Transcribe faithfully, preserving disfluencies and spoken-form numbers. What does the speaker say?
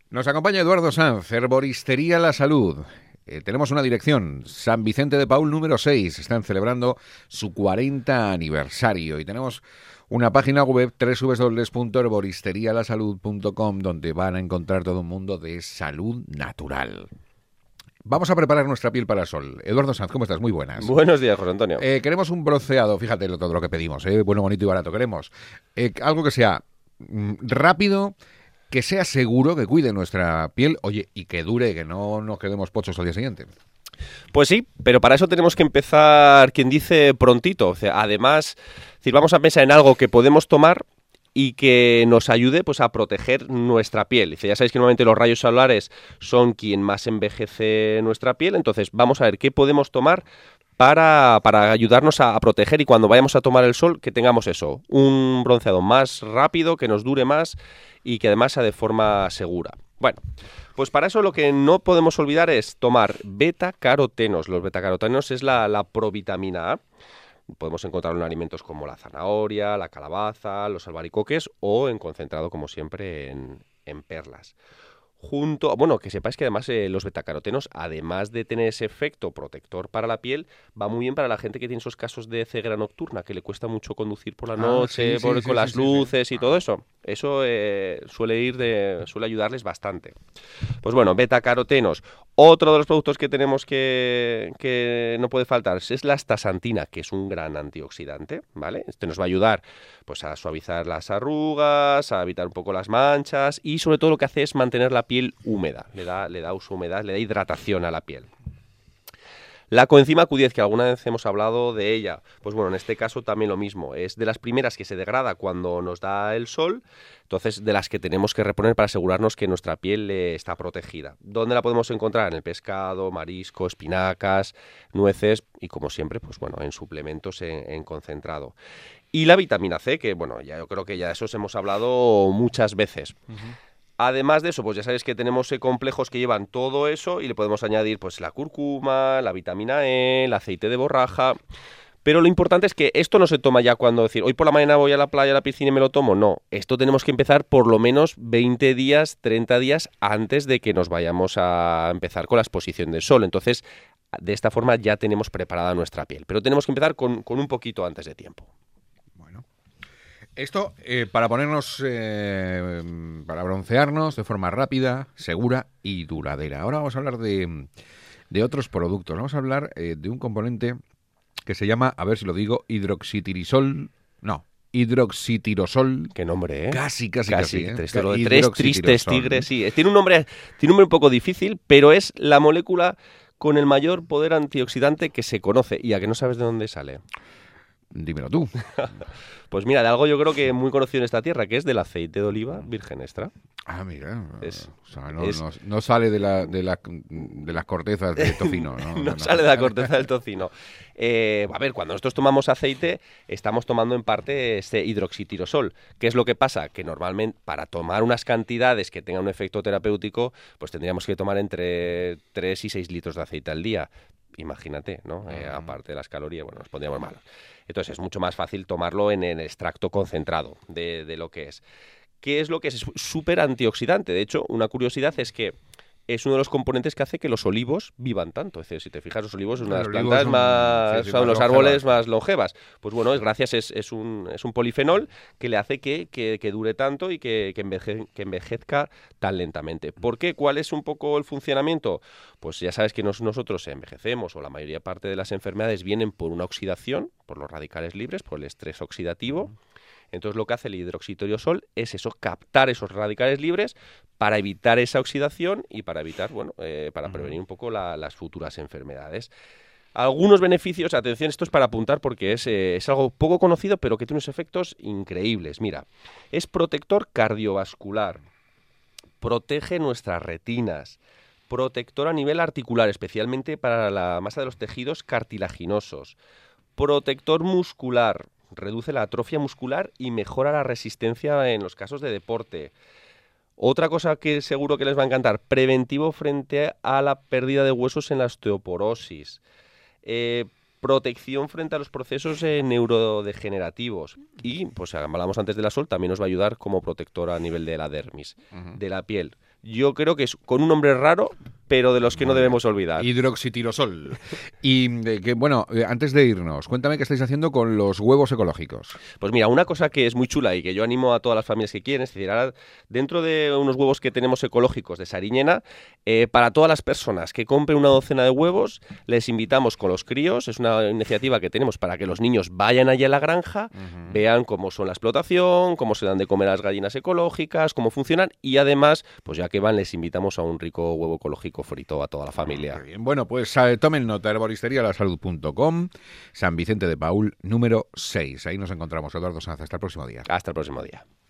Nos acompaña Eduardo Sanz, Herboristería La Salud. Eh, tenemos una dirección, San Vicente de Paúl número seis. Están celebrando su cuarenta aniversario y tenemos una página web doble u doble u doble u punto herboristeria la salud punto com donde van a encontrar todo un mundo de salud natural. Vamos a preparar nuestra piel para el sol. Eduardo Sanz, ¿cómo estás? Muy buenas. Buenos días, José Antonio. Eh, queremos un bronceado, fíjate todo lo que pedimos, eh, bueno, bonito y barato. Queremos eh, algo que sea mm, rápido, que sea seguro, que cuide nuestra piel, oye, y que dure, que no nos quedemos pochos al día siguiente. Pues sí, pero para eso tenemos que empezar, quien dice, prontito. O sea, además, si vamos a pensar en algo que podemos tomar y que nos ayude pues a proteger nuestra piel. Dice, ya sabéis que normalmente los rayos solares son quien más envejece nuestra piel, entonces vamos a ver qué podemos tomar para, para ayudarnos a, a proteger, y cuando vayamos a tomar el sol que tengamos eso, un bronceado más rápido, que nos dure más y que además sea de forma segura. Bueno, pues para eso lo que no podemos olvidar es tomar betacarotenos. Los betacarotenos es la, la provitamina A. Podemos encontrarlo en alimentos como la zanahoria, la calabaza, los albaricoques o en concentrado, como siempre, en, en perlas. Junto, bueno, que sepáis que además eh, los betacarotenos, además de tener ese efecto protector para la piel, va muy bien para la gente que tiene esos casos de ceguera nocturna, que le cuesta mucho conducir por la noche, ah, sí, por, sí, con sí, las sí, luces sí, sí. y todo eso. Eso eh, suele ir de, suele ayudarles bastante. Pues bueno, betacarotenos. Otro de los productos que tenemos que, que no puede faltar es la astaxantina, que es un gran antioxidante, ¿vale? Este nos va a ayudar pues a suavizar las arrugas, a evitar un poco las manchas y sobre todo lo que hace es mantener la piel húmeda, le da, le da uso humedad, le da hidratación a la piel. La coenzima Q diez, que alguna vez hemos hablado de ella, pues bueno, en este caso también lo mismo, es de las primeras que se degrada cuando nos da el sol, entonces de las que tenemos que reponer para asegurarnos que nuestra piel eh, está protegida. ¿Dónde la podemos encontrar? En el pescado, marisco, espinacas, nueces y, como siempre, pues bueno, en suplementos en, en concentrado. Y la vitamina C, que bueno, ya yo creo que ya de eso hemos hablado muchas veces. Uh-huh. Además de eso, pues ya sabéis que tenemos eh, complejos que llevan todo eso y le podemos añadir pues la cúrcuma, la vitamina E, el aceite de borraja. Pero lo importante es que esto no se toma ya cuando decir, hoy por la mañana voy a la playa, a la piscina y me lo tomo. No, esto tenemos que empezar por lo menos veinte días, treinta días antes de que nos vayamos a empezar con la exposición del sol. Entonces, de esta forma ya tenemos preparada nuestra piel. Pero tenemos que empezar con, con un poquito antes de tiempo. Esto eh, para ponernos, eh, para broncearnos de forma rápida, segura y duradera. Ahora vamos a hablar de, de otros productos. Vamos a hablar eh, de un componente que se llama, a ver si lo digo, hidroxitirisol. No, hidroxitirosol. Qué nombre, ¿eh? Casi, casi, casi. casi. ¿eh? Tres, lo de tres tristes tigres, sí. Tiene un nombre, tiene un nombre un poco difícil, pero es la molécula con el mayor poder antioxidante que se conoce. ¿Y a que no sabes de dónde sale? Dímelo tú. Pues mira, de algo yo creo que muy conocido en esta tierra, que es del aceite de oliva virgen extra. Ah, mira. Es, o sea, no, es... no, no sale de, la, de, la, de las cortezas del tocino, ¿no? no, no sale de la corteza del tocino. Eh, a ver, cuando nosotros tomamos aceite, estamos tomando en parte este hidroxitirosol. ¿Qué es lo que pasa? Que normalmente para tomar unas cantidades que tengan un efecto terapéutico, pues tendríamos que tomar entre tres y seis litros de aceite al día. Imagínate, ¿no? Eh, aparte de las calorías, bueno, nos pondríamos malos. Entonces es mucho más fácil tomarlo en el extracto concentrado de, de lo que es. ¿Qué es lo que es? Es súper antioxidante. De hecho, una curiosidad es que es uno de los componentes que hace que los olivos vivan tanto. Es decir, si te fijas, los olivos son una de las plantas son, más... Sí, sí, son los longevas. árboles más longevas. Pues bueno, es gracias, es, es, un, es un polifenol que le hace que, que, que dure tanto y que, que, enveje, que envejezca tan lentamente. ¿Por qué? ¿Cuál es un poco el funcionamiento? Pues ya sabes que nos, nosotros envejecemos, o la mayoría parte de las enfermedades vienen por una oxidación, por los radicales libres, por el estrés oxidativo. Entonces lo que hace el hidroxitirosol es eso, captar esos radicales libres para evitar esa oxidación y para evitar, bueno, eh, para prevenir un poco la, las futuras enfermedades. Algunos beneficios, atención, esto es para apuntar porque es, eh, es algo poco conocido, pero que tiene unos efectos increíbles. Mira, es protector cardiovascular, protege nuestras retinas, protector a nivel articular, especialmente para la masa de los tejidos cartilaginosos, protector muscular, reduce la atrofia muscular y mejora la resistencia en los casos de deporte. Otra cosa que seguro que les va a encantar, preventivo frente a la pérdida de huesos en la osteoporosis. Eh, protección frente a los procesos eh, neurodegenerativos. Y, pues hablamos antes de la sol, también nos va a ayudar como protector a nivel de la dermis, uh-huh. de la piel. yo creo que es con un nombre raro, pero de los que no debemos olvidar. Hidroxitirosol. Y eh, que, bueno, eh, antes de irnos, cuéntame qué estáis haciendo con los huevos ecológicos. Pues mira, una cosa que es muy chula y que yo animo a todas las familias que quieren, es decir, ahora dentro de unos huevos que tenemos ecológicos de Sariñena, eh, para todas las personas que compren una docena de huevos, les invitamos con los críos, es una iniciativa que tenemos para que los niños vayan allí a la granja, uh-huh. vean cómo son la explotación, cómo se dan de comer a las gallinas ecológicas, cómo funcionan, y además, pues ya que van, les invitamos a un rico huevo ecológico frito a toda la familia. Bien. Bueno, pues eh, tomen nota, herboristería la salud punto com, San Vicente de Paúl, número seis. Ahí nos encontramos. Eduardo Sanz, hasta el próximo día. Hasta el próximo día.